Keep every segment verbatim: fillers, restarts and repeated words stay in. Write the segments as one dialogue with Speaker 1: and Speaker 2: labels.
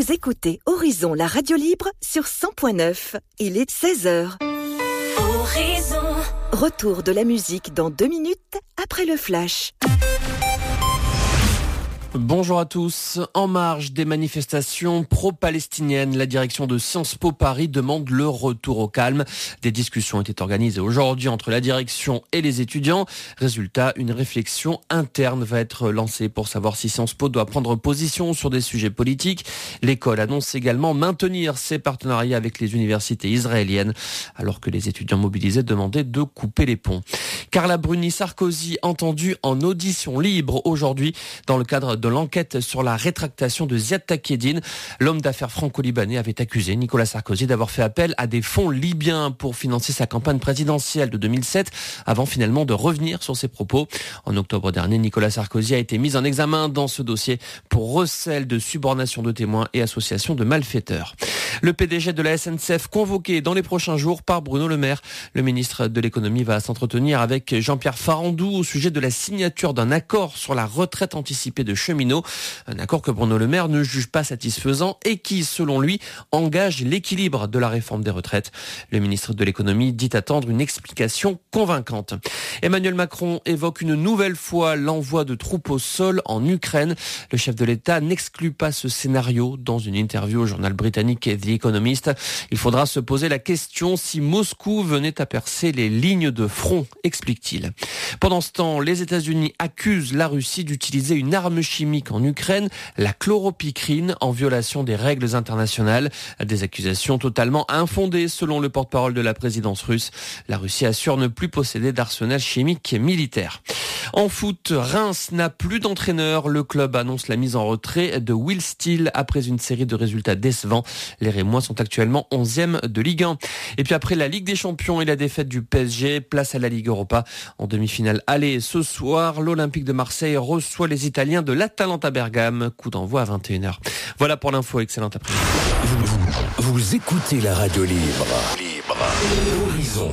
Speaker 1: Vous écoutez Horizon, la radio libre sur cent point neuf. Il est seize heures. Horizon. Retour de la musique dans deux minutes après le flash.
Speaker 2: Bonjour à tous. En marge des manifestations pro-palestiniennes, la direction de Sciences Po Paris demande le retour au calme. Des discussions étaient organisées aujourd'hui entre la direction et les étudiants. Résultat, une réflexion interne va être lancée pour savoir si Sciences Po doit prendre position sur des sujets politiques. L'école annonce également maintenir ses partenariats avec les universités israéliennes, alors que les étudiants mobilisés demandaient de couper les ponts. Carla Bruni-Sarkozy entendue en audition libre aujourd'hui dans le cadre de l'enquête sur la rétractation de Ziad Takieddine. L'homme d'affaires franco-libanais avait accusé Nicolas Sarkozy d'avoir fait appel à des fonds libyens pour financer sa campagne présidentielle de deux mille sept, avant finalement de revenir sur ses propos. En octobre dernier, Nicolas Sarkozy a été mis en examen dans ce dossier pour recel de subornation de témoins et association de malfaiteurs. Le P D G de la S N C F convoqué dans les prochains jours par Bruno Le Maire. Le ministre de l'économie va s'entretenir avec Jean-Pierre Farandou au sujet de la signature d'un accord sur la retraite anticipée de cheminots. Un accord que Bruno Le Maire ne juge pas satisfaisant et qui, selon lui, engage l'équilibre de la réforme des retraites. Le ministre de l'économie dit attendre une explication convaincante. Emmanuel Macron évoque une nouvelle fois l'envoi de troupes au sol en Ukraine. Le chef de l'État n'exclut pas ce scénario dans une interview au journal britannique The Economist. Il faudra se poser la question si Moscou venait à percer les lignes de front, explique-t-il. Pendant ce temps, les États-Unis accusent la Russie d'utiliser une arme chimique en Ukraine, la chloropicrine, en violation des règles internationales. Des accusations totalement infondées selon le porte-parole de la présidence russe. La Russie assure ne plus posséder d'arsenal chimique militaire. En foot, Reims n'a plus d'entraîneur. Le club annonce la mise en retrait de Will Steele après une série de résultats décevants. Les Rémois sont actuellement onzième de Ligue un. Et puis après la Ligue des Champions et la défaite du P S G, place à la Ligue Europa. En demi-finale aller ce soir, l'Olympique de Marseille reçoit les Italiens de l'Atalanta Bergame. Coup d'envoi à vingt et une heures. Voilà pour l'info. Excellente après-midi.
Speaker 3: Vous, vous écoutez la radio libre. Libre. Horizon.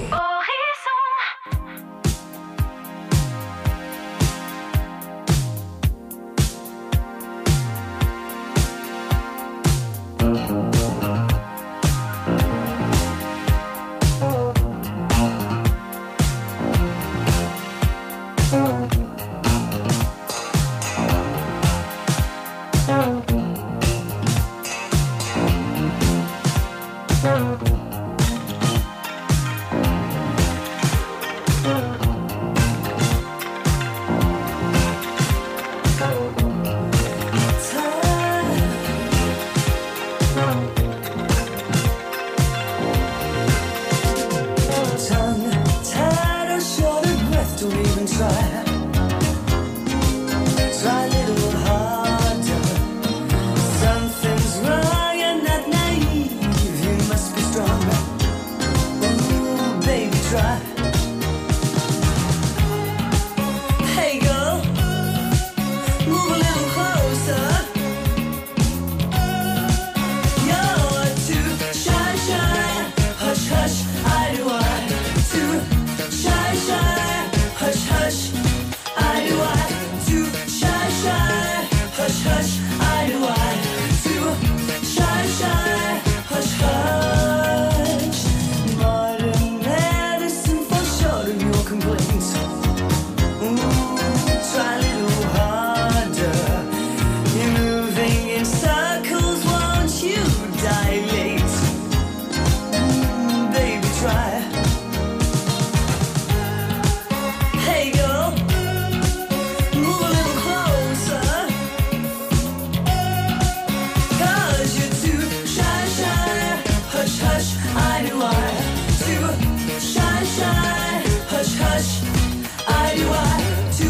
Speaker 4: Hush, I do I, to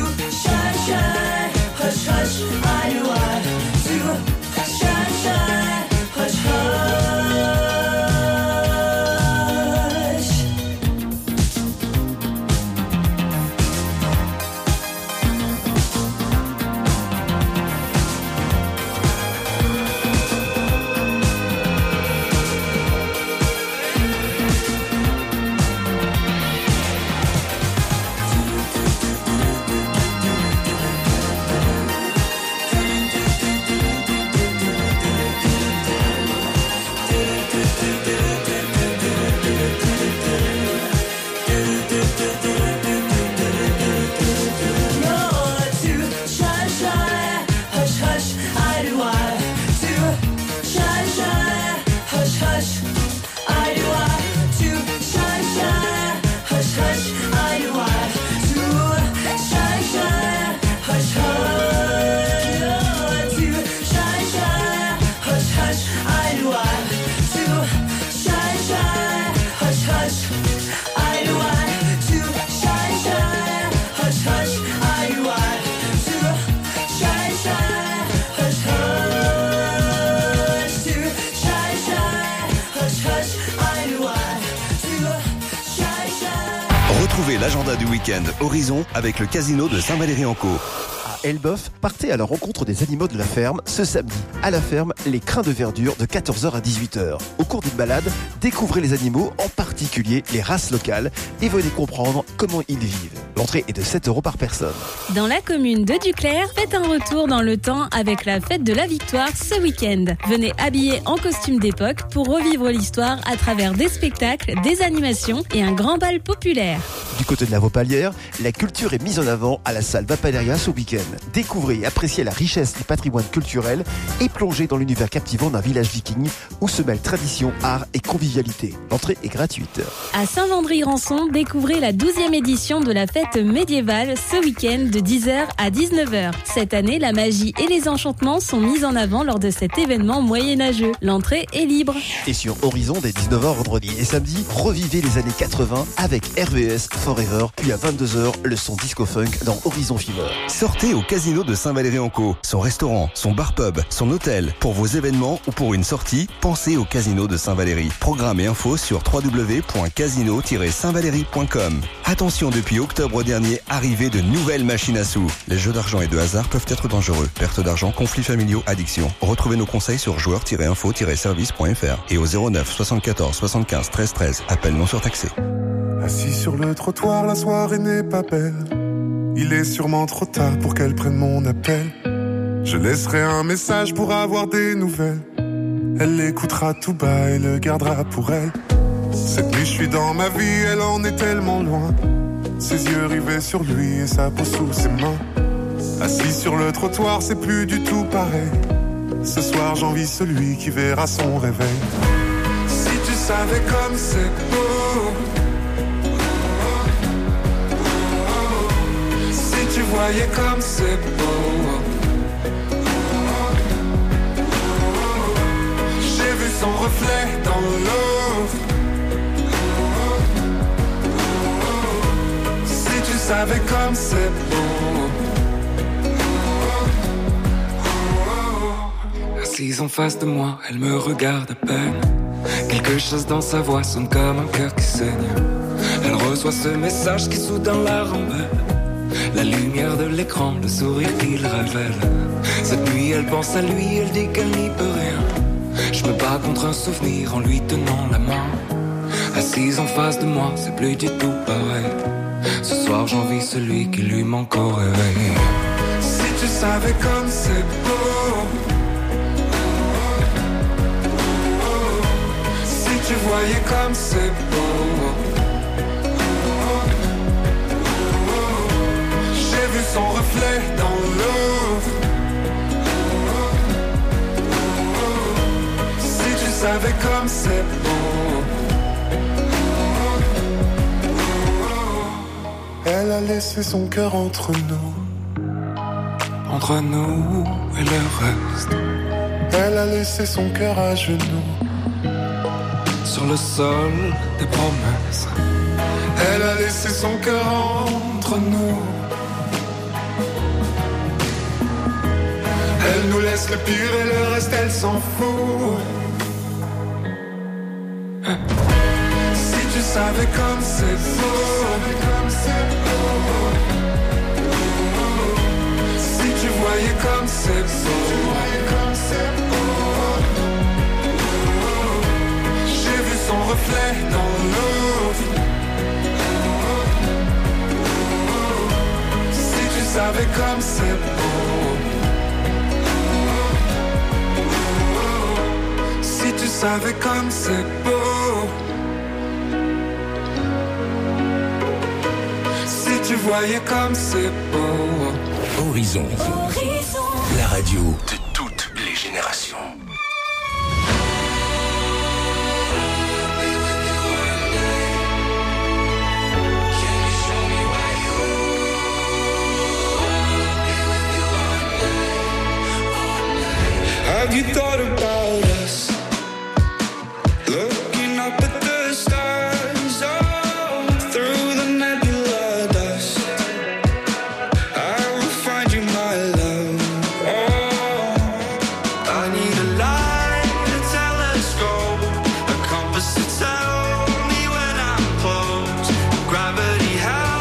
Speaker 4: Retrouvez l'agenda du week-end Horizon avec le casino de Saint-Valery-en-Caux.
Speaker 5: À Elbeuf, partez à la rencontre des animaux de la ferme ce samedi. À la ferme, les crins de verdure de quatorze heures à dix-huit heures. Au cours d'une balade, découvrez les animaux, en particulier les races locales, et venez comprendre comment ils vivent. L'entrée est de sept euros par personne.
Speaker 6: Dans la commune de Duclair, faites un retour dans le temps avec la fête de la Victoire ce week-end. Venez habillés en costume d'époque pour revivre l'histoire à travers des spectacles, des animations et un grand bal populaire.
Speaker 5: Du côté de la Vaupalière, la culture est mise en avant à la salle Vapaleria ce week-end. Découvrez et appréciez la richesse du patrimoine culturel et plongez dans l'univers captivant d'un village viking où se mêlent tradition, art et convivialité. L'entrée est gratuite.
Speaker 6: À Saint-Vendry-Rançon, découvrez la douzième édition de la fête médiévale ce week-end de dix heures à dix-neuf heures. Cette année, la magie et les enchantements sont mis en avant lors de cet événement moyenâgeux. L'entrée est libre.
Speaker 5: Et sur Horizon, dès dix-neuf heures vendredi et samedi, revivez les années quatre-vingts avec R V S Forever, puis à vingt-deux heures, le son disco-funk dans Horizon Fever.
Speaker 4: Sortez au casino de Saint-Valery-en-Caux. Son restaurant, son bar-pub, son hôtel. Pour vos événements ou pour une sortie, pensez au casino de Saint-Valery. Programme et infos sur w w w point casino tiret saint valery point com. Attention, depuis octobre dernier, arrivée de nouvelles machines à sous. Les jeux d'argent et de hasard peuvent être dangereux. Perte d'argent, conflits familiaux, addiction. Retrouvez nos conseils sur joueurs tiret info tiret service point f r et au zéro neuf soixante-quatorze soixante-quinze treize treize. Appel non surtaxé.
Speaker 7: Assis sur le trottoir, la soirée n'est pas belle. Il est sûrement trop tard pour qu'elle prenne mon appel. Je laisserai un message pour avoir des nouvelles. Elle l'écoutera tout bas et le gardera pour elle. Cette nuit je suis dans ma vie, elle en est tellement loin. Ses yeux rivés sur lui et sa peau sous ses mains. Assis sur le trottoir, c'est plus du tout pareil. Ce soir j'envie celui qui verra son réveil. Si tu savais comme c'est beau, si tu voyais comme c'est beau. J'ai vu son reflet dans l'eau. Si tu savais comme c'est beau. Assise en face de moi, elle me regarde à peine. Quelque chose dans sa voix sonne comme un cœur qui saigne. Elle reçoit ce message qui soudain la rend belle. La lumière de l'écran, le sourire qu'il révèle. Cette nuit elle pense à lui, elle dit qu'elle n'y peut rien. Je me bats contre un souvenir en lui tenant la main. Assise en face de moi, c'est plus du tout pareil. Ce soir j'envie celui qui lui manque au réveil. Si tu savais comme c'est beau. Si tu voyais comme c'est beau. J'ai vu son reflet dans l'eau. Si tu savais comme c'est beau. Elle a laissé son cœur entre nous. Entre nous et le reste. Elle a laissé son cœur à genoux. Sur le sol des promesses. Elle a laissé son cœur entre nous. Elle nous laisse le pire et le reste elle s'en fout. Si tu savais comme c'est beau. Si tu voyais comme c'est beau. J'ai vu son reflet dans l'eau. Si tu savais comme c'est beau. Si tu savais comme c'est beau. Si tu voyais comme c'est beau.
Speaker 3: Horizon. Horizon. La radio de toutes les générations.
Speaker 8: Have you thought about us? Looking up at the stars, oh, through the nebula dust. I will find you, my love. Oh, I need a light, a telescope, a compass to tell me when I'm close. Gravity has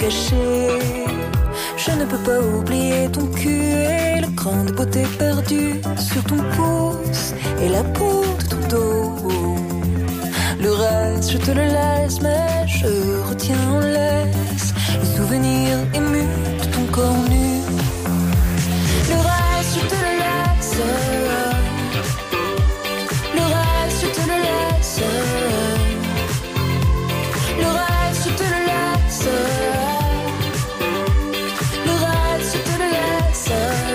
Speaker 9: gâché. Je ne peux pas oublier ton cul et le grain de beauté perdu sur ton pouce et la peau de ton dos. Le reste, je te le laisse, mais je retiens en laisse le souvenir ému de ton corps nu. Le reste, je te le laisse. Le reste, je te le laisse. Le reste, je te le laisse. Le reste, je te le laisse.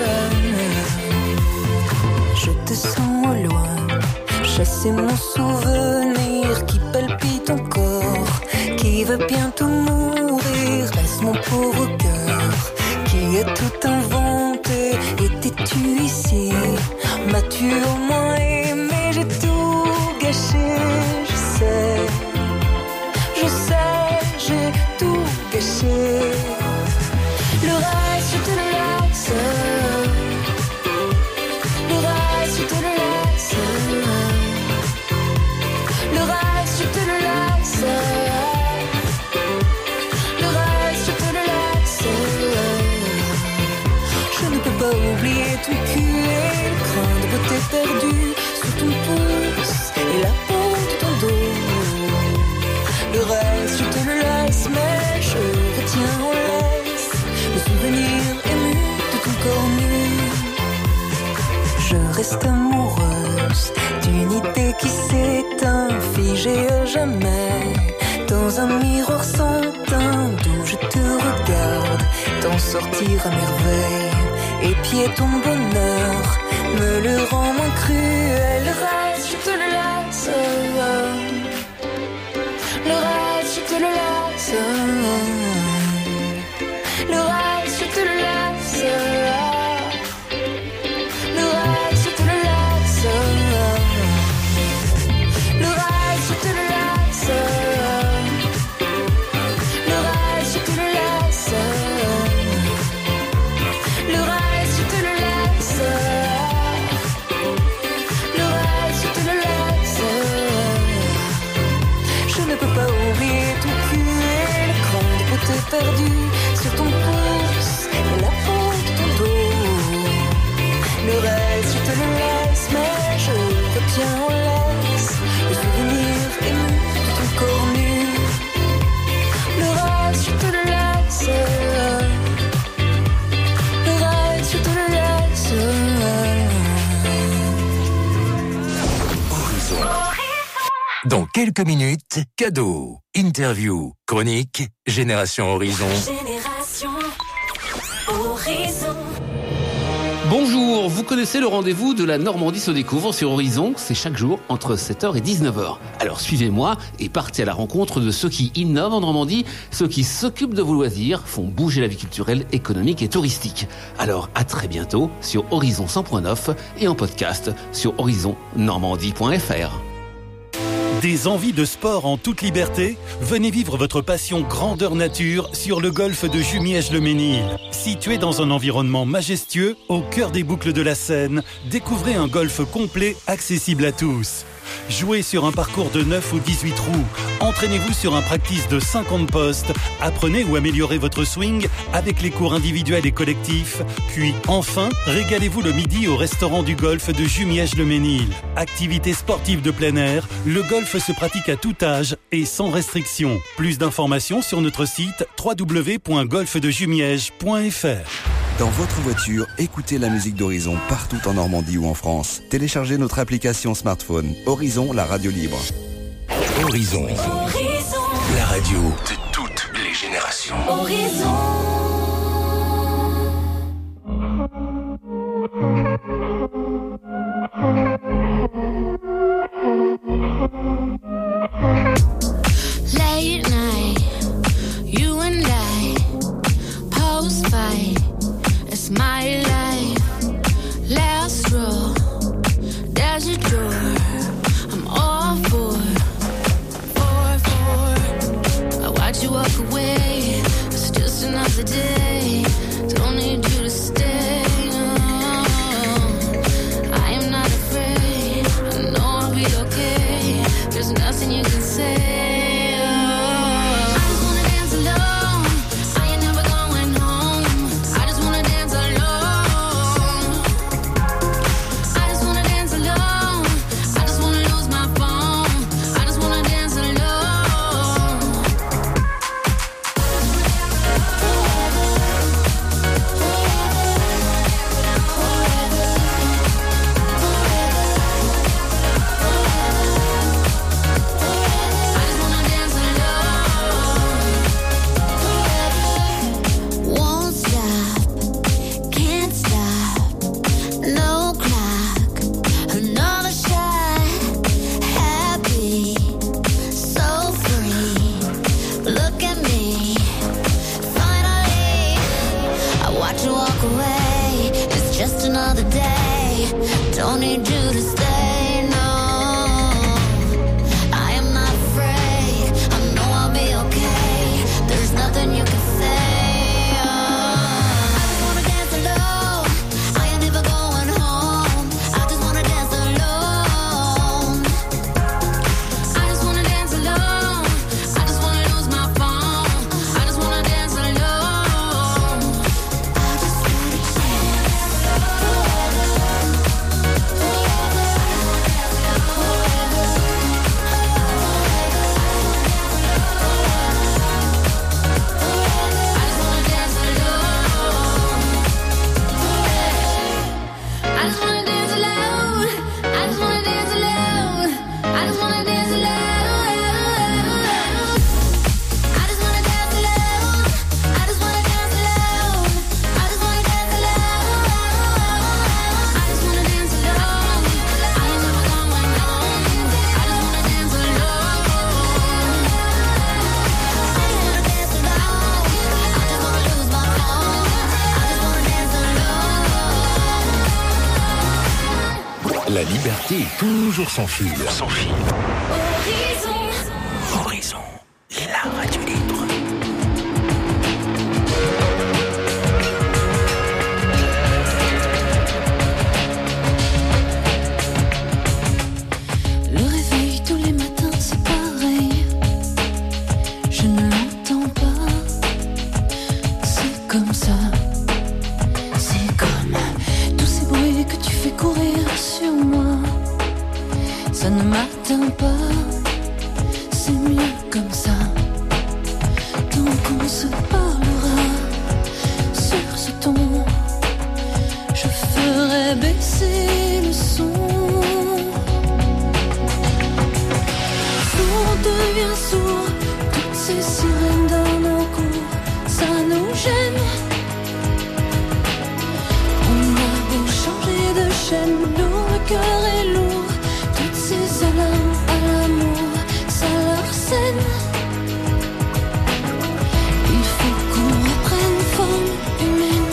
Speaker 9: Je te sens au loin, chasser mon souvenir qui palpite encore, qui va bientôt mourir. Reste mon pauvre cœur qui a tout inventé. Étais-tu ici? M'as-tu au moins aimé? J'ai tout gâché, je sais, je sais, j'ai tout gâché. Le reste, je te le laisse. Le reste, je te le laisse. Le reste, je te le laisse. Le reste, je te le laisse. Je ne peux pas oublier ton cul et le grain de beauté perdu sur ton pouce et la peau de ton dos. Le reste, je te le laisse, mais je retiens en laisse le souvenir ému de ton corps nu. Je reste amoureuse d'une idée qui s'éteint, figée à jamais dans un miroir sans teint, d'où je te regarde t'en sortir à merveille. Épier ton bonheur me le rend moins cruel. Le reste, je te le laisse. Le reste, je te le laisse. Le reste, je te le laisse. Le reste, je te le laisse. Le reste, je te le laisse. Le reste, je te le laisse. Le reste, je te le laisse. Le reste, je te le laisse. Je ne peux pas oublier ton cul et le grain de beauté perdu sur ton pouce et la peau de ton dos. Le reste, je te le laisse, mais je retiens en laisse le souvenir ému de ton corps nu. Le reste, je te le laisse. Le reste, je te le laisse.
Speaker 3: Horizon. Dans quelques minutes, cadeau, interview, chronique, Génération Horizon.
Speaker 1: Génération Horizon.
Speaker 10: Bonjour, vous connaissez le rendez-vous de la Normandie se découvre sur Horizon, c'est chaque jour entre sept heures et dix-neuf heures. Alors suivez-moi et partez à la rencontre de ceux qui innovent en Normandie, ceux qui s'occupent de vos loisirs, font bouger la vie culturelle, économique et touristique. Alors à très bientôt sur Horizon cent point neuf et en podcast sur horizon normandie point f r.
Speaker 11: Des envies de sport en toute liberté? Venez vivre votre passion grandeur nature sur le golfe de Jumièges-le-Mesnil. Situé dans un environnement majestueux, au cœur des boucles de la Seine, découvrez un golfe complet accessible à tous. Jouez sur un parcours de neuf ou dix-huit trous. Entraînez-vous sur un practice de cinquante postes. Apprenez ou améliorez votre swing avec les cours individuels et collectifs. Puis enfin, régalez-vous le midi au restaurant du golfe de Jumièges-le-Mesnil. Activité sportive de plein air, le golfe se pratique à tout âge et sans restriction. Plus d'informations sur notre site w w w point golfe de jumièges point f r.
Speaker 4: Dans votre voiture, écoutez la musique d'Horizon partout en Normandie ou en France. Téléchargez notre application smartphone. Horizon, la radio libre.
Speaker 3: Horizon.
Speaker 1: Horizon.
Speaker 3: La radio de toutes les générations.
Speaker 1: Horizon.
Speaker 12: Late night, you and I, post fight, it's my life. Last row, there's a door, I'm all for, for, for. I watch you walk away, it's just another day. Don't need you to stay. Oh, I am not afraid, I know I'll be okay. There's nothing you can say. I just wanna dance alone. I away. It's just another day. Don't need you to stay, no. I am not afraid. I know I'll be okay. There's nothing you can say. Oh. I just wanna dance alone. I ain't never going home. I just wanna dance alone. I just wanna dance alone. I just wanna lose my phone. I just wanna dance alone. I just wanna dance I just wanna dance alone. I just wanna dance alone. I just wanna dance alone. I just wanna dance alone. I just wanna dance alone. I just wanna dance alone. I just wanna dance alone. I ain't never going home. I just wanna dance alone. I just wanna dance alone. I just wanna lose my phone. I just wanna dance alone.
Speaker 3: La liberté est toujours sans fil. Sans fil.
Speaker 12: Horizon.
Speaker 3: Horizon, la radio libre.
Speaker 12: Le réveil tous les matins c'est pareil. Je ne l'entends pas. C'est comme ça. C'est comme tous ces bruits que tu fais courir sur moi. Ça ne m'atteint pas. C'est mieux comme ça. Tant qu'on se parlera sur ce ton, je ferai baisser le son. On devient sourd, toutes ces sirènes dans nos cours, ça nous gêne. On a beau changer de chaîne, lourd, le cœur est lourd, toutes ces alarmes à l'amour, ça leur scène. Il faut qu'on reprenne forme humaine.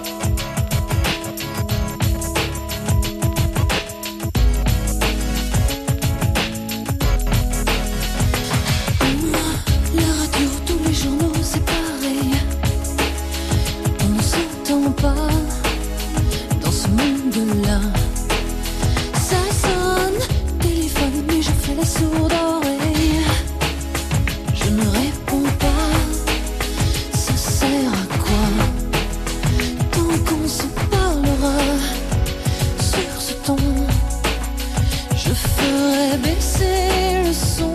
Speaker 12: La radio, tous les journaux, c'est pareil. On ne s'entend pas dans ce monde-là. Ça sonne, téléphone, mais je fais la sourde oreille. Je ne réponds pas, ça sert à quoi? Tant qu'on se parlera sur ce ton, je ferai baisser le son.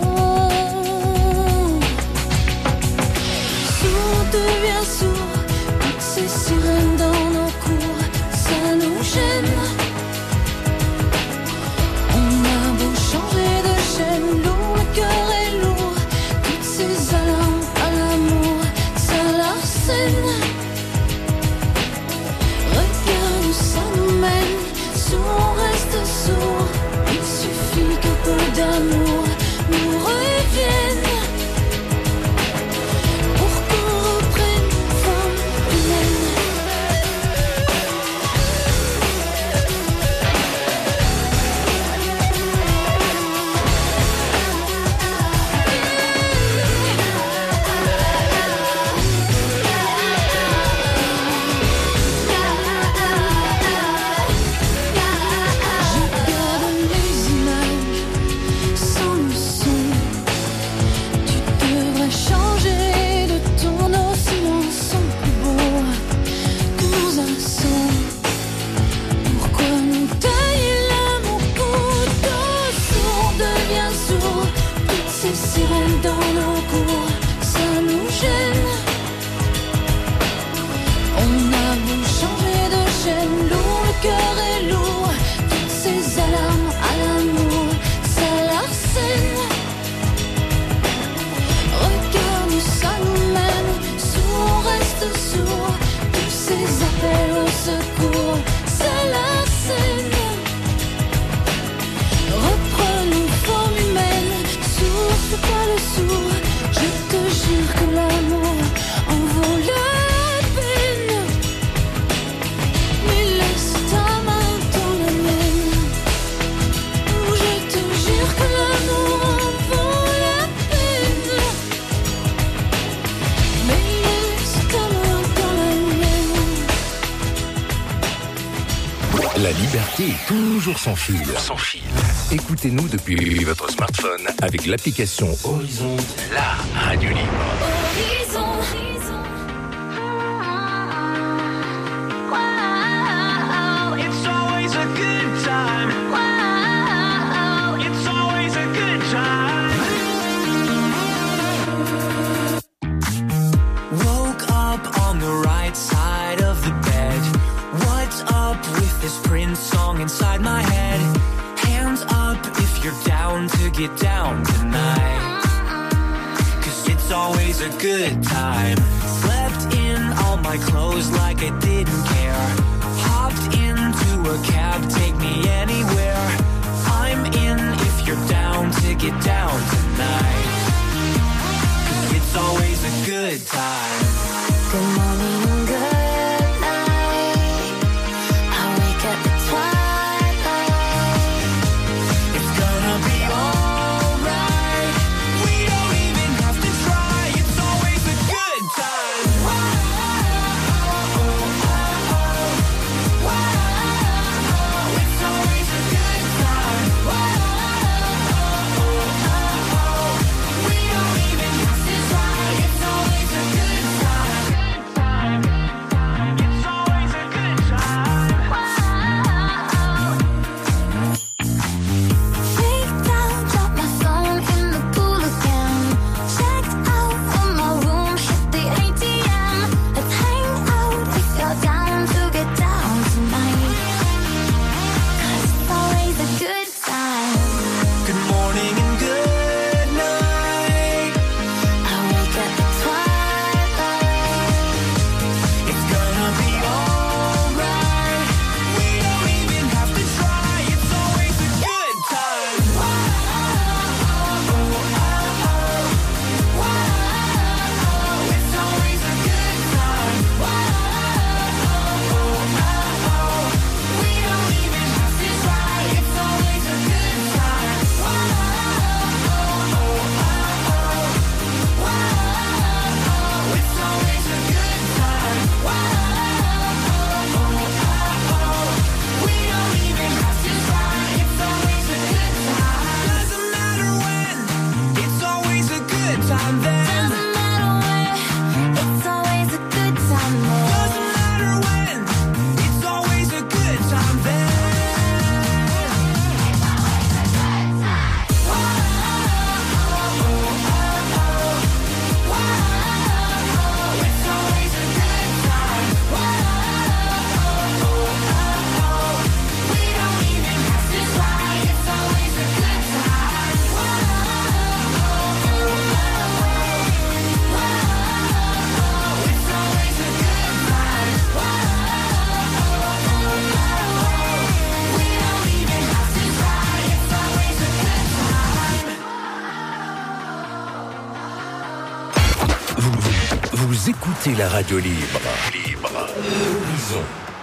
Speaker 12: Sourd devient sourd, toutes ces sirènes dans nos cours, ça nous gêne. On a beau changer de chaîne, lourd, le cœur est lourd, toutes ces alarmes à l'amour, ça leur scène. Regarde où ça nous mène, sourd, on reste sourd, il suffit qu'un peu d'amour nous revienne. Pour qu'on reprenne forme humaine.
Speaker 3: La liberté est toujours sans fil. Sans fil. Écoutez-nous depuis votre smartphone avec l'application Horizon, la radio libre.
Speaker 12: Horizon.
Speaker 13: Song inside my head. Hands up if you're down to get down tonight. Cause it's always a good time. Slept in all my clothes like I didn't care. Hopped into a cab, take me anywhere. I'm in if you're down to get down tonight. Cause it's always a good time.
Speaker 12: Good morning, good.
Speaker 3: Vous écoutez la radio libre. Libre. Horizon.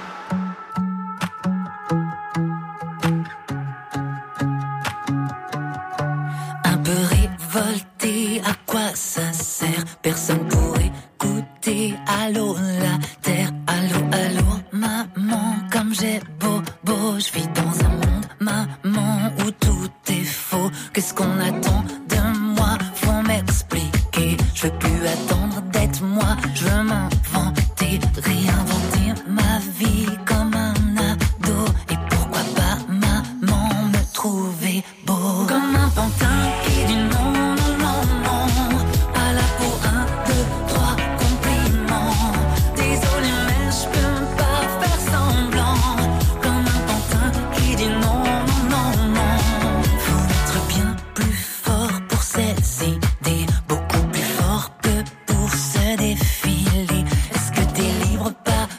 Speaker 9: Un peu révolté, à quoi ça sert? Personne pour écouter. Allô la terre, allô, allô, maman. Comme j'ai beau, beau, je vis dans un monde, maman, où tout est faux. Qu'est-ce qu'on attend de moi? Faut m'expliquer. Je veux plus attendre d'être moi. Je veux m'inventer, réinventer ma vie comme un ado. Et pourquoi pas maman me trouver beau comme un pantin qui dit non, non, non, non. Pas là pour un, deux, trois compliments. Désolé mais je peux pas faire semblant. Comme un pantin qui dit non, non, non, non. Faut être bien plus fort pour ces idées. Beaucoup plus fort que pour se défiler. Est-ce que t'es libre? Pas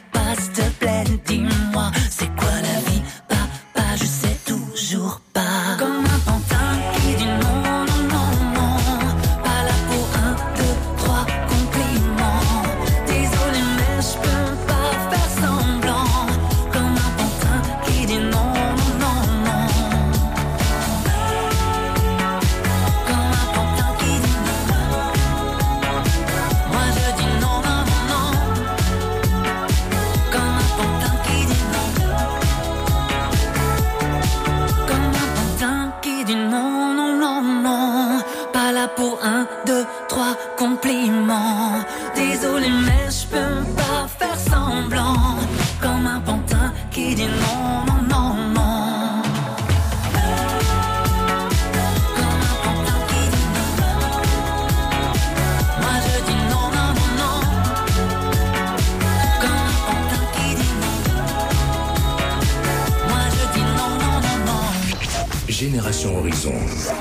Speaker 9: mais je peux pas faire semblant. Comme un pantin qui dit non, non, non, non. Comme un pantin qui dit non. Moi je dis non, non, non, non. Comme un pantin qui dit non. Moi je dis non, non, non, non.
Speaker 3: Génération Horizon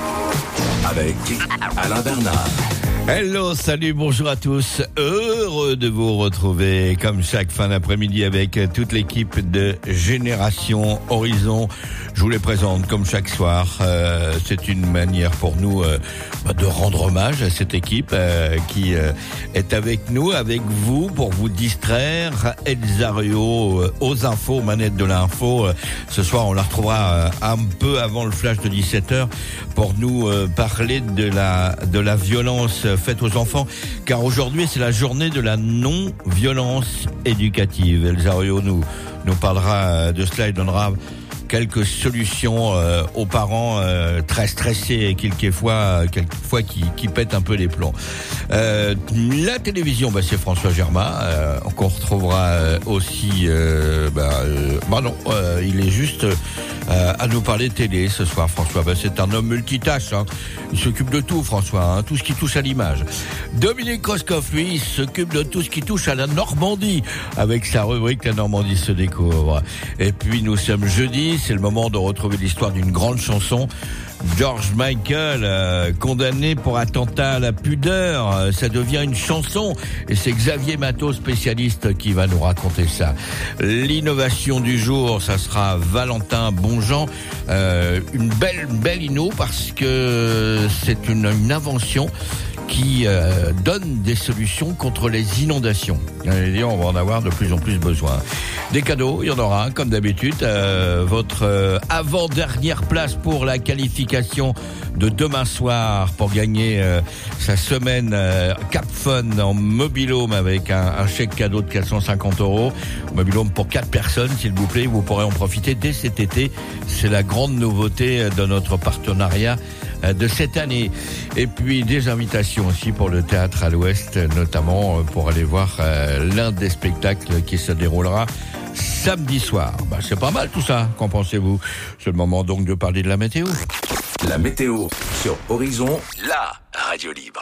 Speaker 3: avec Alain Bernard.
Speaker 14: Hello, salut, bonjour à tous. Heureux de vous retrouver comme chaque fin d'après-midi avec toute l'équipe de Génération Horizon. Je vous les présente comme chaque soir. Euh, c'est une manière pour nous euh, de rendre hommage à cette équipe euh, qui euh, est avec nous, avec vous, pour vous distraire. Elsa Rio euh, aux infos, aux manettes de l'info. Euh, ce soir, on la retrouvera euh, un peu avant le flash de dix-sept heures pour nous euh, parler de la de la violence faite aux enfants, car aujourd'hui c'est la journée de la non-violence éducative. Elsa Rio nous nous parlera de cela et donnera quelques solutions euh, aux parents euh, très stressés et quelquefois, quelquefois qui, qui pètent un peu les plombs. Euh, la télévision, bah, c'est François Germain, euh, qu'on retrouvera euh, aussi. Euh, bah, euh, bah non, euh, il est juste euh, à nous parler de télé ce soir, François. Bah, c'est un homme multitâche. Hein. Il s'occupe de tout, François, hein, tout ce qui touche à l'image. Dominique Roscoff, lui, il s'occupe de tout ce qui touche à la Normandie, avec sa rubrique La Normandie se découvre. Et puis nous sommes jeudi. C'est le moment de retrouver l'histoire d'une grande chanson. George Michael, euh, condamné pour attentat à la pudeur, euh, ça devient une chanson. Et c'est Xavier Matteau, spécialiste, qui va nous raconter ça. L'innovation du jour, ça sera Valentin Bonjean. Euh, une belle, belle inno parce que c'est une, une invention qui euh, donne des solutions contre les inondations. Et on va en avoir de plus en plus besoin. Des cadeaux, il y en aura, comme d'habitude. Euh, votre euh, avant-dernière place pour la qualification de demain soir pour gagner euh, sa semaine euh, Cap Fun en mobil-home avec un, un chèque cadeau de quatre cent cinquante euros. Mobil-home pour quatre personnes, s'il vous plaît. Vous pourrez en profiter dès cet été. C'est la grande nouveauté de notre partenariat de cette année. Et puis des invitations aussi pour le théâtre à l'Ouest, notamment pour aller voir euh, l'un des spectacles qui se déroulera samedi soir. Bah, c'est pas mal tout ça, qu'en pensez-vous? C'est le moment donc de parler de la météo.
Speaker 3: La météo sur Horizon, la radio libre.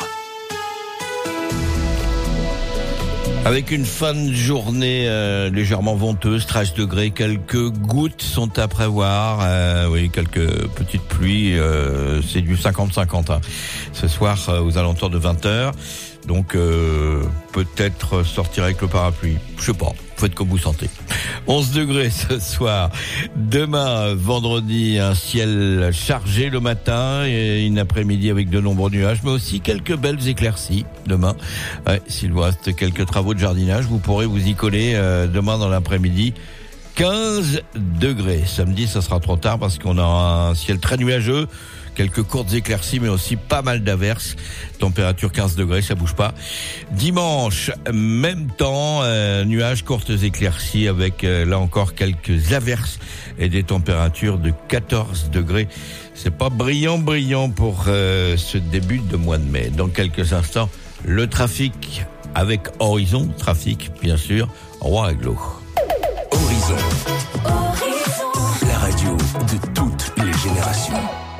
Speaker 14: Avec une fin de journée euh, légèrement venteuse, treize degrés, quelques gouttes sont à prévoir. Euh, oui, quelques petites pluies, euh, c'est du cinquante cinquante. Hein. Ce soir, euh, aux alentours de vingt heures. Donc, euh, peut-être sortir avec le parapluie. Je sais pas, faites comme vous sentez. onze degrés ce soir. Demain, vendredi, un ciel chargé le matin et une après-midi avec de nombreux nuages, mais aussi quelques belles éclaircies demain. Ouais, s'il vous reste quelques travaux de jardinage, vous pourrez vous y coller euh, demain dans l'après-midi. quinze degrés. Samedi, ça sera trop tard parce qu'on aura un ciel très nuageux. Quelques courtes éclaircies, mais aussi pas mal d'averses. Température quinze degrés, ça bouge pas. Dimanche, même temps, euh, nuages, courtes éclaircies avec, euh, là encore, quelques averses et des températures de quatorze degrés. C'est pas brillant, brillant pour euh, ce début de mois de mai. Dans quelques instants, le trafic avec Horizon. Trafic, bien sûr, Roi Aglo.
Speaker 3: Horizon. Horizon. La radio de toutes les générations.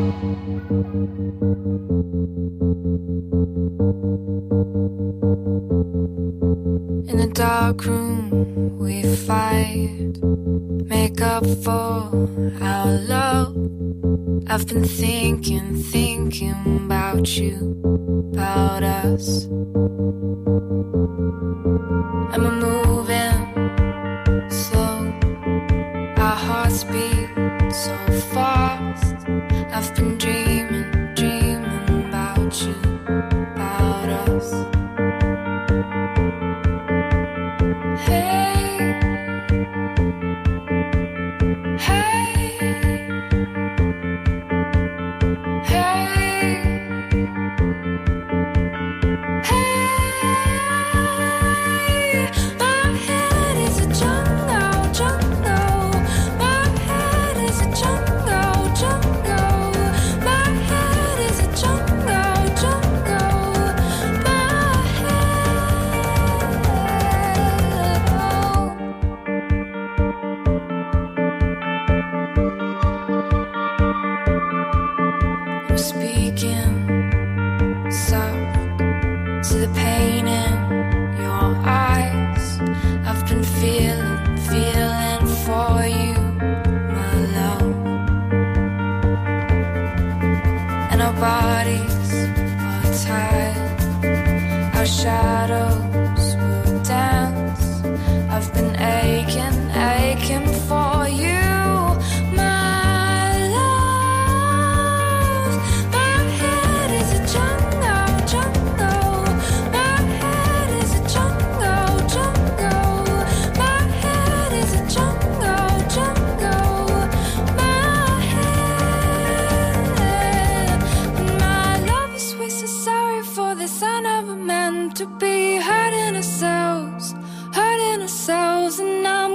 Speaker 12: In a dark room we fight, make up for our love. I've been thinking, thinking about you, about us. And we're moving slow, our hearts beat so fast. I've been dreaming, dreaming about you, about us. Hey, hey, hey, hey, my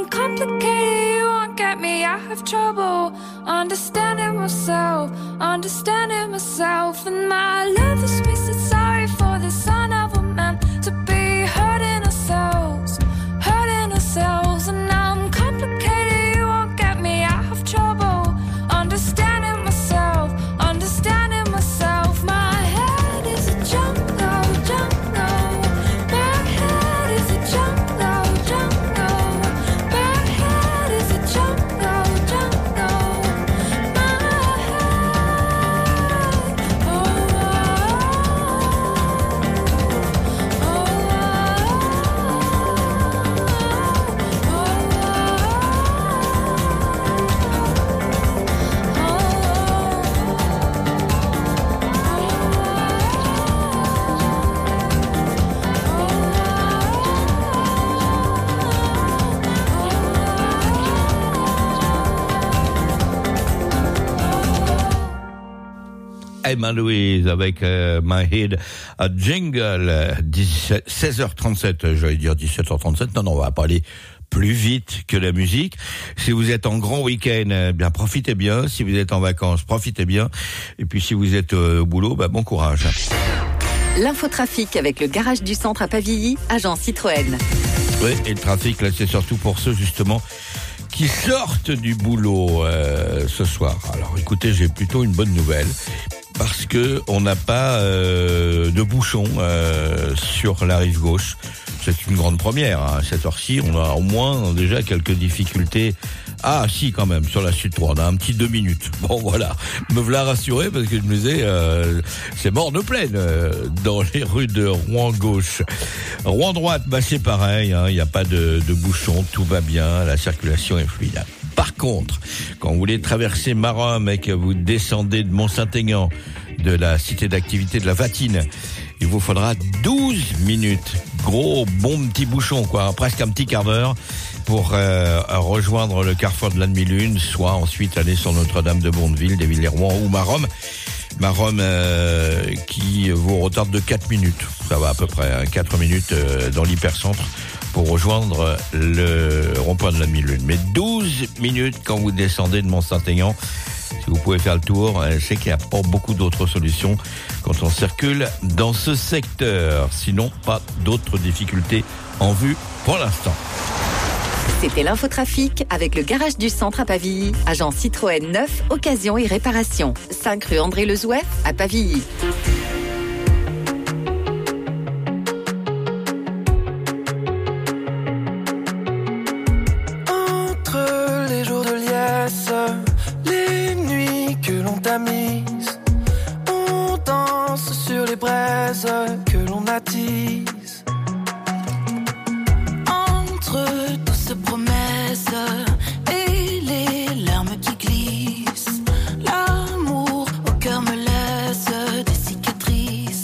Speaker 12: I'm complicated, you won't get me. I have trouble understanding myself, understanding myself. And my love is wasted, sorry for the son of a man to be hurting ourselves, hurting ourselves. And I'm complicated, you won't get me. I have trouble understanding myself, understanding myself. My head is a jungle, jungle. My head is a jungle, jungle. My head is a jungle, jungle. My head, oh, oh,
Speaker 14: Emma Louise avec euh, My Head a Jingle, seize heures trente-sept, j'allais dire dix-sept heures trente-sept, non, non, on va pas aller plus vite que la musique. Si vous êtes en grand week-end, eh bien profitez bien. Si vous êtes en vacances, profitez bien. Et puis si vous êtes euh, au boulot, bah, bon courage.
Speaker 1: L'infotrafic avec le garage du centre à Pavilly, agent Citroën.
Speaker 14: Oui, et le trafic, là, c'est surtout pour ceux, justement, qui sortent du boulot euh, ce soir. Alors, écoutez, j'ai plutôt une bonne nouvelle. Parce que on n'a pas euh, de bouchons euh, sur la rive gauche. C'est une grande première. Hein. À cette heure-ci, on a au moins déjà quelques difficultés. Ah, si, quand même, sur la Sud trois, on a un petit deux minutes. Bon, voilà, me voilà rassuré parce que je me disais, euh, c'est mort de plaine euh, dans les rues de Rouen gauche. Rouen droite, bah c'est pareil, il hein, n'y a pas de, de bouchons, tout va bien, la circulation est fluide. Par contre, quand vous voulez traverser Maromme et que vous descendez de Mont-Saint-Aignan, de la cité d'activité de la Vatine, il vous faudra douze minutes. Gros, bon petit bouchon, quoi, presque un petit quart d'heure pour euh, rejoindre le carrefour de la demi-lune, soit ensuite aller sur Notre-Dame de Bondeville, des Villers-Rouen ou Maromme. Maromme euh, qui vous retarde de quatre minutes. Ça va à peu près, hein, quatre minutes euh, dans l'hypercentre pour rejoindre le rond-point de la demi-lune. Mais douze minutes quand vous descendez de Mont-Saint-Aignan. Si vous pouvez faire le tour, je sais qu'il n'y a pas beaucoup d'autres solutions quand on circule dans ce secteur. Sinon, pas d'autres difficultés en vue pour l'instant.
Speaker 1: C'était l'infotrafic avec le garage du centre à Pavilly, agent Citroën neuf, occasion et réparation. cinq rue André Lezouef à Pavilly.
Speaker 13: Entre les jours de liesse, les nuits que l'on tamise, on danse sur les braises que l'on attise. Entre toutes ces promesses et les larmes qui glissent, l'amour au cœur me laisse des cicatrices.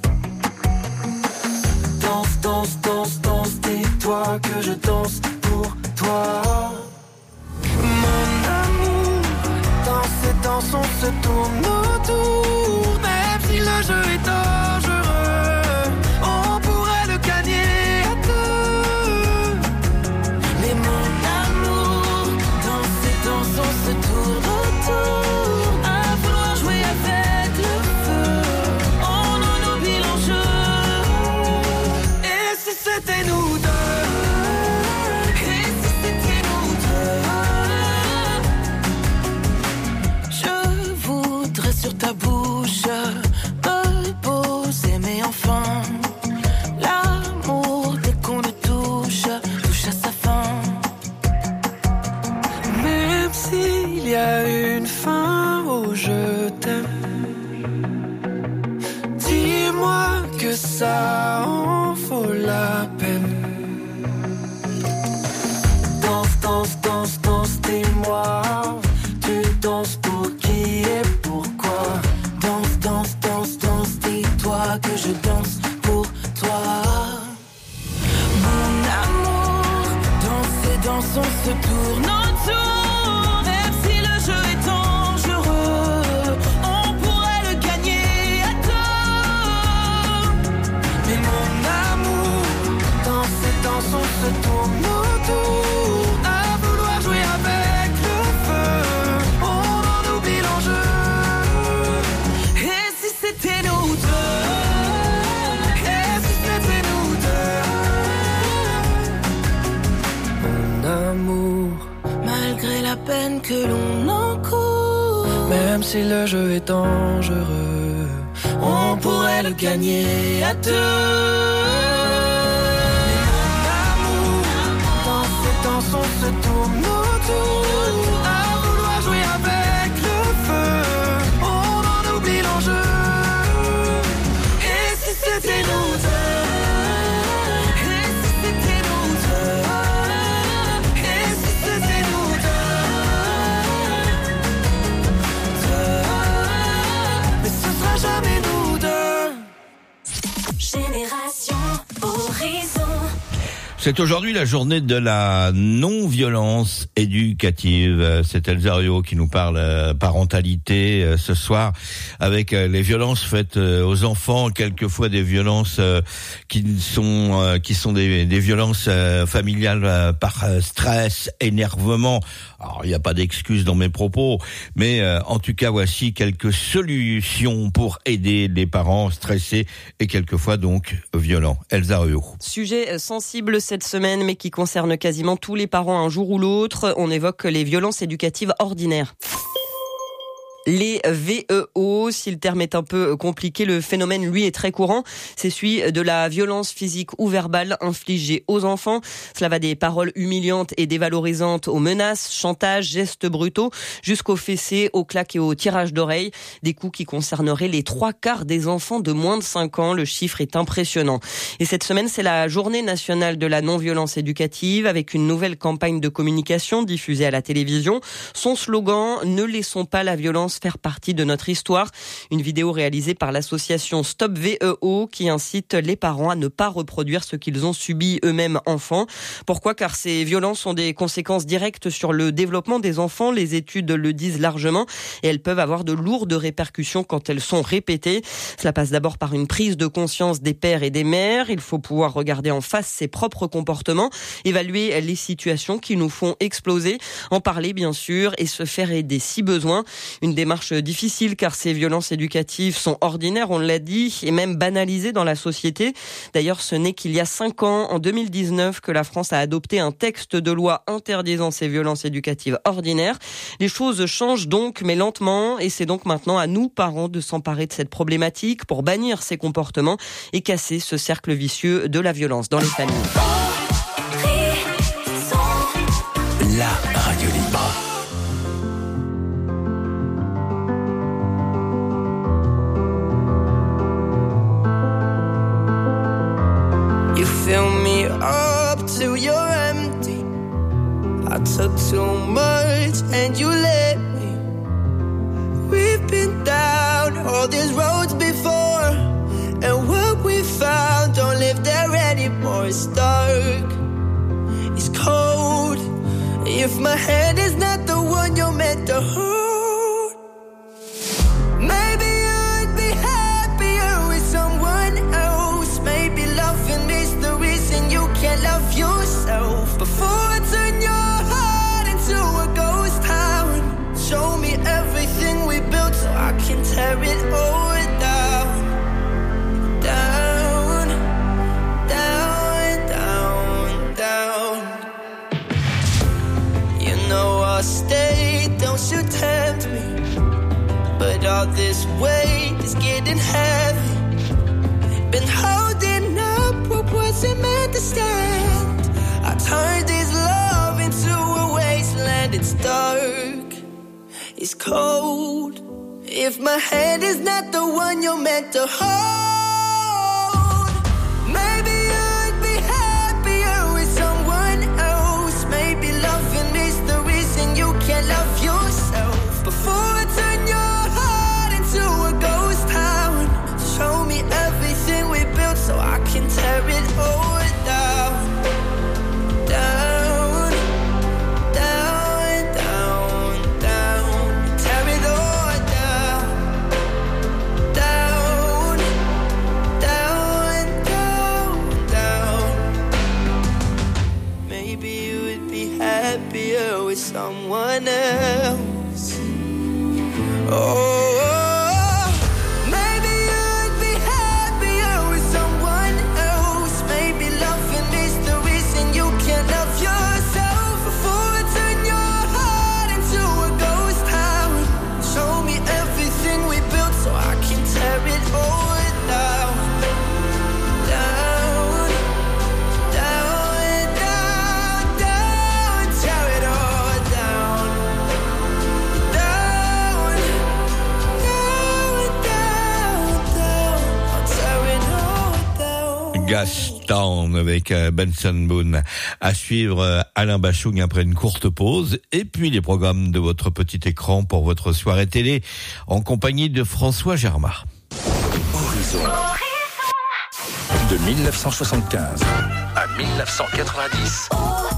Speaker 13: Danse, danse, danse, danse, dis-toi que je danse pour toi. Mon amour, dans ces danses on se tourne autour. Même si le jeu est dangereux, on pourrait le gagner à deux. Mais mon amour, dans ces danses on se tourne autour. À vouloir jouer avec le feu, on en oublie l'enjeu. Et si c'était nous deux? Sur ta bouche, me poser, mais enfin, l'amour, dès qu'on le touche, touche à sa fin. Même s'il y a une fin au je t'aime, dis-moi que ça en vaut la peine. Danse, danse, danse, danse, dis-moi, tu danses pour qui et pourquoi? Danse, danse, danse, danse, dis-toi que je danse pour toi. Mon amour, dans ces danses on se tourne autour. Même si le jeu est dangereux, on pourrait le gagner à deux. Mais mon amour, dans ces danses on se tourne autour.
Speaker 15: amour, malgré la peine que l'on encourt. Même si le jeu est dangereux, on pourrait le gagner à deux. Mais mon amour, dans ces danses on se tourne autour, à vouloir jouer avec le feu, on en oublie l'enjeu. Et si c'était nous deux? Jamais nous deux.
Speaker 12: Génération Horizon.
Speaker 14: C'est aujourd'hui la journée de la non-violence éducative. C'est Elsa Rio qui nous parle parentalité ce soir, avec les violences faites aux enfants, quelquefois des violences qui sont qui sont des, des violences familiales par stress, énervement. Alors, il n'y a pas d'excuse dans mes propos, mais euh, en tout cas, voici quelques solutions pour aider les parents stressés et quelquefois donc violents. Elsa Rio.
Speaker 16: Sujet sensible cette semaine, mais qui concerne quasiment tous les parents un jour ou l'autre. On évoque les violences éducatives ordinaires. Les V E O, si le terme est un peu compliqué, le phénomène, lui, est très courant. C'est celui de la violence physique ou verbale infligée aux enfants. Cela va des paroles humiliantes et dévalorisantes aux menaces, chantages, gestes brutaux, jusqu'aux fessées, aux claques et aux tirages d'oreilles. Des coups qui concerneraient les trois quarts des enfants de moins de cinq ans. Le chiffre est impressionnant. Et cette semaine, c'est la journée nationale de la non-violence éducative, avec une nouvelle campagne de communication diffusée à la télévision. Son slogan, « Ne laissons pas la violence faire partie de notre histoire ». Une vidéo réalisée par l'association Stop V E O qui incite les parents à ne pas reproduire ce qu'ils ont subi eux-mêmes enfants. Pourquoi ? Car ces violences ont des conséquences directes sur le développement des enfants. Les études le disent largement et elles peuvent avoir de lourdes répercussions quand elles sont répétées. Cela passe d'abord par une prise de conscience des pères et des mères. Il faut pouvoir regarder en face ses propres comportements, évaluer les situations qui nous font exploser, en parler bien sûr et se faire aider si besoin. Une démarche difficile car ces violences éducatives sont ordinaires, on l'a dit, et même banalisées dans la société. D'ailleurs, ce n'est qu'il y a cinq ans, en deux mille dix-neuf, que la France a adopté un texte de loi interdisant ces violences éducatives ordinaires. Les choses changent donc, mais lentement, et c'est donc maintenant à nous, parents, de s'emparer de cette problématique pour bannir ces comportements et casser ce cercle vicieux de la violence dans les familles.
Speaker 3: La radio libre.
Speaker 15: You fill me up till you're empty. I took too much and you let me. We've been down all these roads before, and what we found don't live there anymore. It's dark, it's cold. If my hand is not the one you're meant to hold, maybe I'd be happier with someone else. Maybe loving me the reason you can't love yourself. Before I turn your heart into a ghost town, show me everything we built so I can tear it all down. Down, down, down, down. You know I'll stay, don't you tempt me, but all this weight is getting heavy. Been holding up what wasn't meant to stand. I turned this love into a wasteland. It's dark, it's cold. If my hand is not the one you're meant to hold, maybe I'd be happier with someone else. Maybe loving me's the reason you can't love yourself. Before I turn your heart into a ghost town, show me everything we built so I can tear it all down. Down, down, down, down. Tear it all down. Down, down, down, down. Maybe you would be happier with someone else. Oh.
Speaker 14: Gastown avec euh, Benson Boone. À suivre euh, Alain Bachung après une courte pause. Et puis les programmes de votre petit écran pour votre soirée télé en compagnie de François Germain.
Speaker 3: Horizon. De dix-neuf cent soixante-quinze à dix-neuf cent quatre-vingt-dix.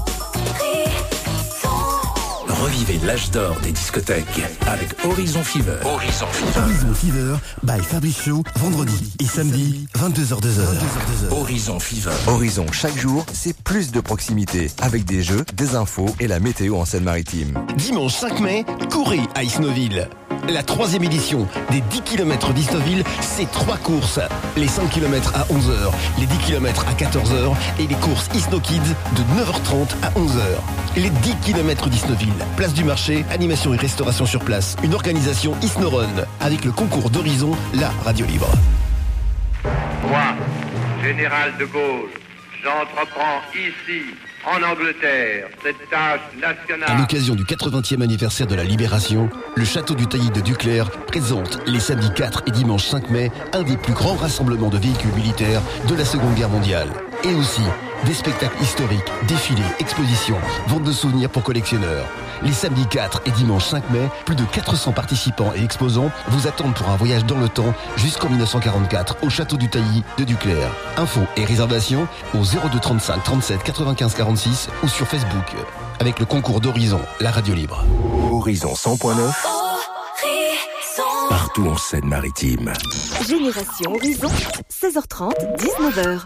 Speaker 3: Revivez l'âge d'or des discothèques avec Horizon Fever. Horizon Fever.
Speaker 17: Horizon Fever by Fabrice Show, vendredi et samedi, vingt-deux heures deux heures.
Speaker 3: Horizon Fever.
Speaker 4: Horizon, chaque jour, c'est plus de proximité. Avec des jeux, des infos et la météo en Seine-Maritime.
Speaker 5: Dimanche cinq mai, courez à Isnoville. La troisième édition des dix kilomètres d'Isnoville, c'est trois courses. Les cinq kilomètres à onze heures, les dix kilomètres à quatorze heures et les courses Isno Kids de neuf heures trente à onze heures. Les dix kilomètres d'Isnoville, place du marché, animation et restauration sur place. Une organisation Isnorun avec le concours d'Horizon, la radio libre.
Speaker 18: Moi, général de Gaulle, j'entreprends ici, en Angleterre, cette tâche nationale.
Speaker 5: À l'occasion du quatre-vingtième anniversaire de la Libération, le château du Taillis de Duclair présente les samedis quatre et dimanche cinq mai un des plus grands rassemblements de véhicules militaires de la Seconde Guerre mondiale. Et aussi des spectacles historiques, défilés, expositions, vente de souvenirs pour collectionneurs. Les samedis quatre et dimanche cinq mai, plus de quatre cents participants et exposants vous attendent pour un voyage dans le temps jusqu'en dix-neuf cent quarante-quatre au château du Taillis de Duclair. Infos et réservations au zéro deux trente-cinq trente-sept quatre-vingt-quinze quarante-six ou sur Facebook avec le concours d'Horizon, la radio libre.
Speaker 3: Horizon cent point neuf. Partout en Seine-Maritime.
Speaker 1: Génération Horizon, seize heures trente, dix-neuf heures.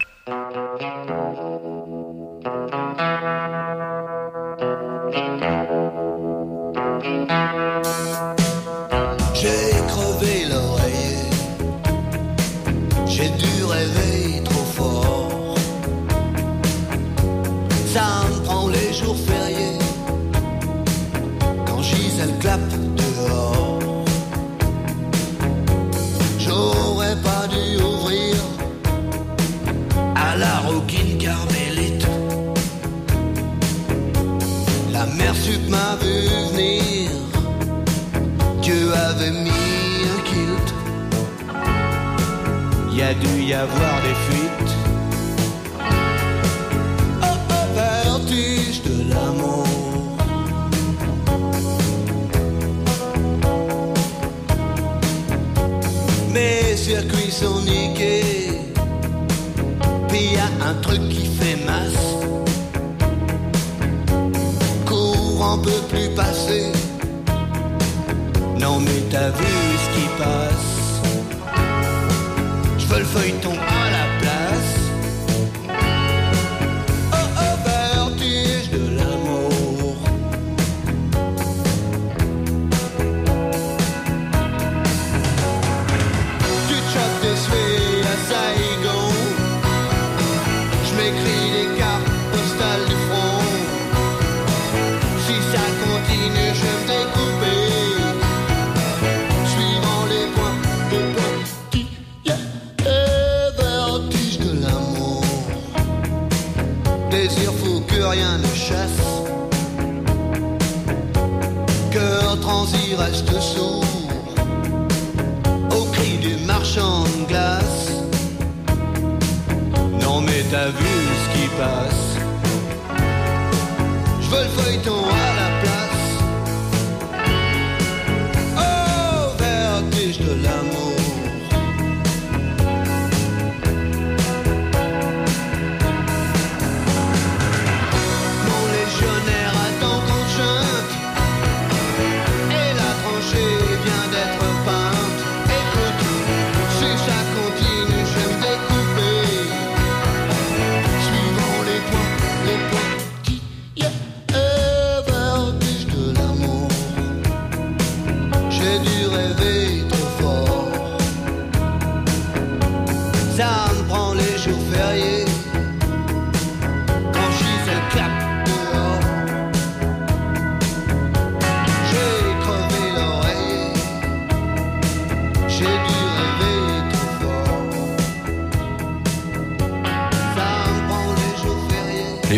Speaker 19: J'ai crevé l'oreiller, j'ai dû rêver trop fort. Ça me prend les jours fériés, quand Gisèle clappe dehors. J'aurais pas dû ouvrir à la roquine carmélite. La mère sup m'a vu venir, Dieu avait mis un kilt. Y a dû y avoir des fuites. Oh, oh, vertige de l'amour. Mes circuits sont niqués, puis y a un truc qui fait masse. Courant peut plus passer. Non mais t'as vu ce qui passe. J'veux le feuilleton à la place. Oh oh, vertige de l'amour. Tu chopes des suées à Saigon. J'm'écris des cartes postales du front. Si ça continue, je vais me découper. Rien ne chasse, cœur transi reste sourd au cri du marchand de glace. Non mais t'as vu ce qui passe. Je veux le feuilleton à la place. Oh, vertige de l'amour. Suivant les points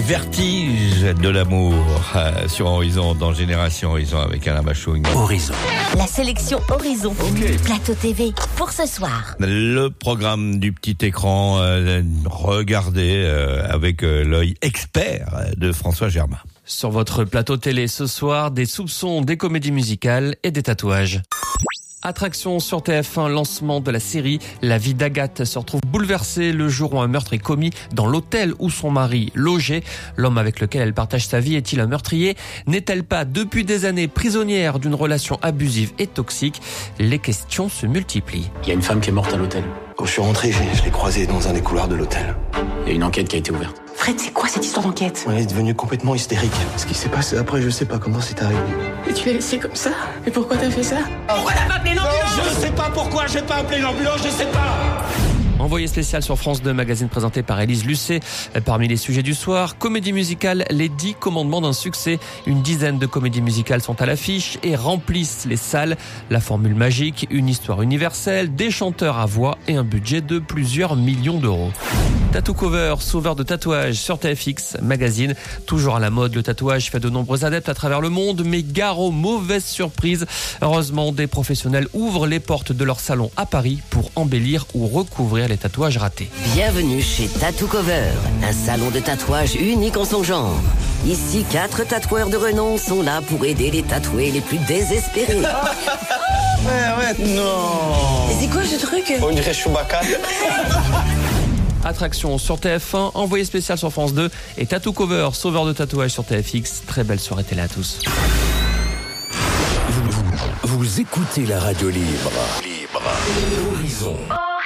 Speaker 14: vertiges de l'amour euh, sur Horizon, dans Génération Horizon avec Alain Bachung.
Speaker 20: Horizon.
Speaker 21: La sélection Horizon.
Speaker 14: Okay.
Speaker 21: Plateau T V pour ce soir.
Speaker 14: Le programme du petit écran, euh, regardez euh, avec euh, l'œil expert de François Germain.
Speaker 2: Sur votre plateau télé ce soir, des soupçons, des comédies musicales et des tatouages. Attraction sur T F un, lancement de la série. La vie d'Agathe se retrouve bouleversée le jour où un meurtre est commis dans l'hôtel où son mari logeait. L'homme avec lequel elle partage sa vie est-il un meurtrier? N'est-elle pas depuis des années prisonnière d'une relation abusive et toxique? Les questions se multiplient.
Speaker 20: Il y a une femme qui est morte à l'hôtel.
Speaker 22: Quand je suis rentré, je l'ai croisée dans un des couloirs de l'hôtel.
Speaker 20: Il y a une enquête qui a été ouverte.
Speaker 21: Fred, c'est quoi cette histoire d'enquête?
Speaker 22: Elle est devenue complètement hystérique. Ce qui s'est passé après, je sais pas comment c'est arrivé.
Speaker 21: Et tu l'as laissé comme ça? Et pourquoi t'as fait ça?
Speaker 22: Pourquoi t'as pas appelé l'ambulance? Je sais pas pourquoi j'ai pas appelé l'ambulance, je sais pas.
Speaker 2: Envoyé spécial sur France deux, magazine présenté par Élise Lucet. Parmi les sujets du soir, comédie musicale, les dix commandements d'un succès. Une dizaine de comédies musicales sont à l'affiche et remplissent les salles. La formule magique, une histoire universelle, des chanteurs à voix et un budget de plusieurs millions d'euros. Tattoo Cover, sauveur de tatouages sur T F X magazine. Toujours à la mode, le tatouage fait de nombreux adeptes à travers le monde, mais gare aux mauvaises surprises. Heureusement, des professionnels ouvrent les portes de leur salon à Paris pour embellir ou recouvrir les tatouages ratés.
Speaker 23: Bienvenue chez Tattoo Cover, un salon de tatouage unique en son genre. Ici, quatre tatoueurs de renom sont là pour aider les tatoués les plus désespérés.
Speaker 22: Ouais, ouais, non.
Speaker 21: Et c'est quoi ce truc?
Speaker 22: On dirait Chewbacca.
Speaker 2: Attraction sur T F un, envoyé spécial sur France deux et Tattoo Cover, sauveur de tatouage sur T F X. Très belle soirée télé à tous.
Speaker 3: Vous, vous, vous écoutez la radio libre. Libre. Horizon.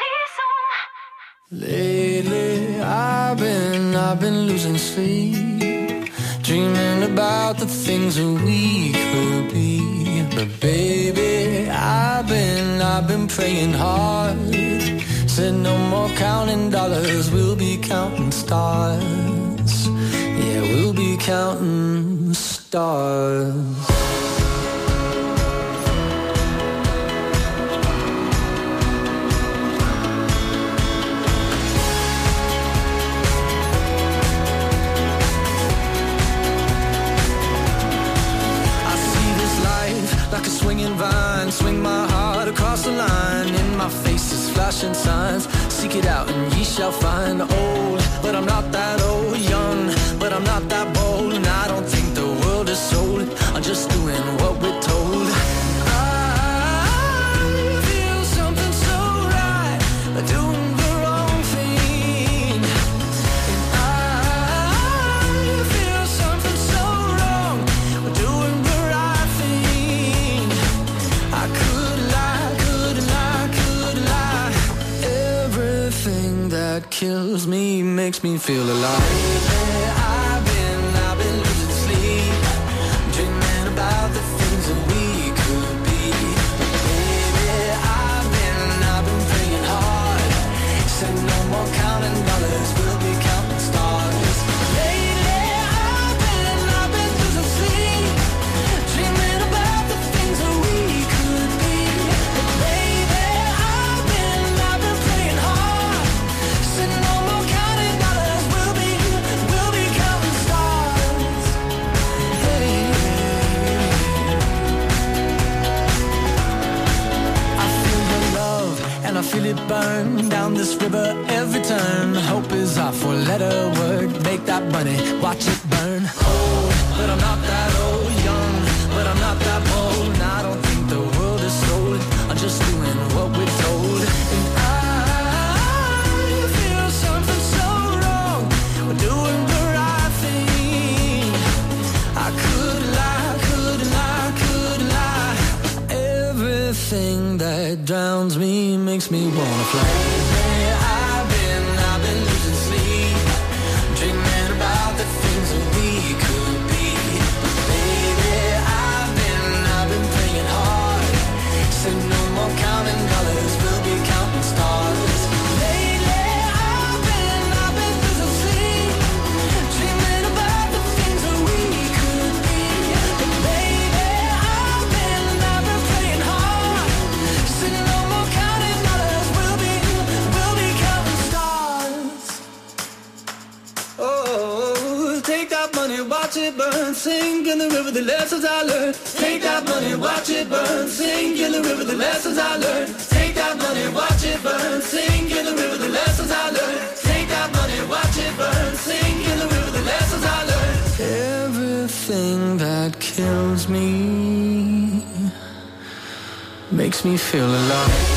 Speaker 24: Lately, I've been, I've been losing sleep, dreaming about the things that we could be. But baby, I've been, I've been praying hard. Said no more counting dollars, we'll be counting stars. Yeah, we'll be counting stars. Like a swinging vine, swing my heart across the line. In my face is flashing signs. Seek it out and ye shall find. Old, but I'm not that old. Young, but I'm not that bold. And I don't think the world is sold. I'm just doing what we're told. I feel something so right, doing the wrong thing. And I feel something so wrong, doing the right thing. I could lie, could lie, could lie. Everything that kills me makes me feel alive. I've been, I've been losing sleep, dreaming about the things that we could be. Baby, I've been, I've been praying hard. Said no more counting dollars, we'll be counting stars. Lately, I've been, I've been losing sleep, dreaming about the things that we could be. But baby, I've been, I've been praying hard. Said no more counting dollars, we'll be, we'll be counting stars. Hey. I feel the love and I feel it burn down this river every turn. Hope is our four-letter word. Make that money, watch it burn. Old, but I'm not that old. Young, but I'm not that bold. And I don't think the world is sold. I'm just doing what we're told. And I feel something so wrong. We're doing the right thing. I could lie, could lie, could lie. Everything that drowns me makes me wanna fly. I've been, I've been losing sleep, dreaming about the things that we could be. Baby, I've been, I've been praying hard. Said no more counting dollars, we'll be counting stars. Lately, I've been, I've been losing sleep, dreaming about the things that we could be. But baby, I've been, I've been praying hard. Said no more counting dollars, we'll be, that money, watch it burn. Sink in the river, the lessons I learned. Take that money, watch it burn. Sink in the river, the lessons I learned. Take that money, watch it burn. Sink in the river, the lessons I learned. Take that money, watch it burn. Sink in the river, the lessons I learned. Everything that kills me makes me feel alive.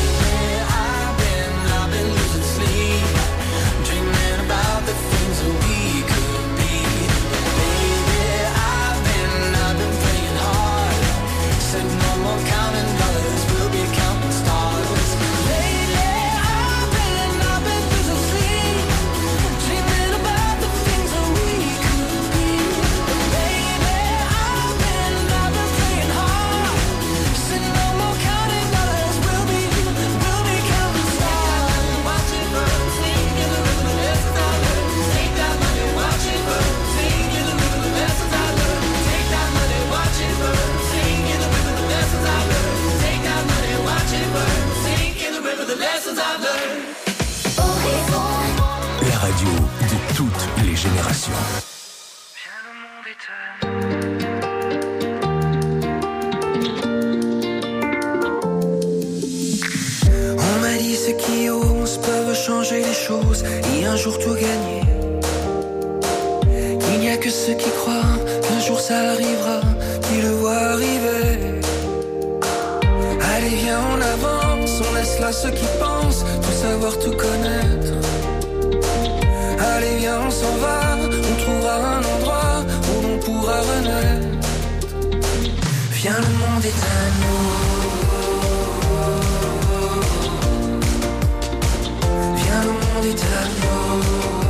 Speaker 3: La radio de toutes les générations.
Speaker 24: On m'a dit ceux qui osent peuvent changer les choses et un jour tout gagner. Il n'y a que ceux qui croient qu'un jour ça arrivera, qui le voient arriver. Allez viens on avance, on laisse là ceux qui pensent tout savoir, tout connaître. Allez viens on s'en va, on trouvera un endroit où l'on pourra renaître. Viens le monde est à nous. Viens le monde est à nous.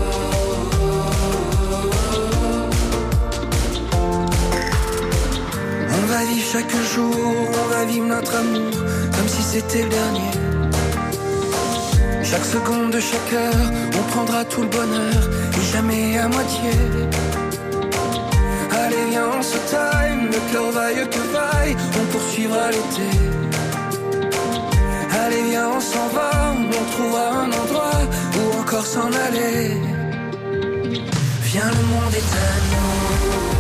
Speaker 24: On va vivre chaque jour, on va vivre notre amour comme si c'était le dernier. Chaque seconde de chaque heure, on prendra tout le bonheur et jamais à moitié. Allez viens on se time, le cœur vaille que vaille, on poursuivra l'été. Allez viens on s'en va, on trouvera un endroit où encore s'en aller. Viens le monde est à nous.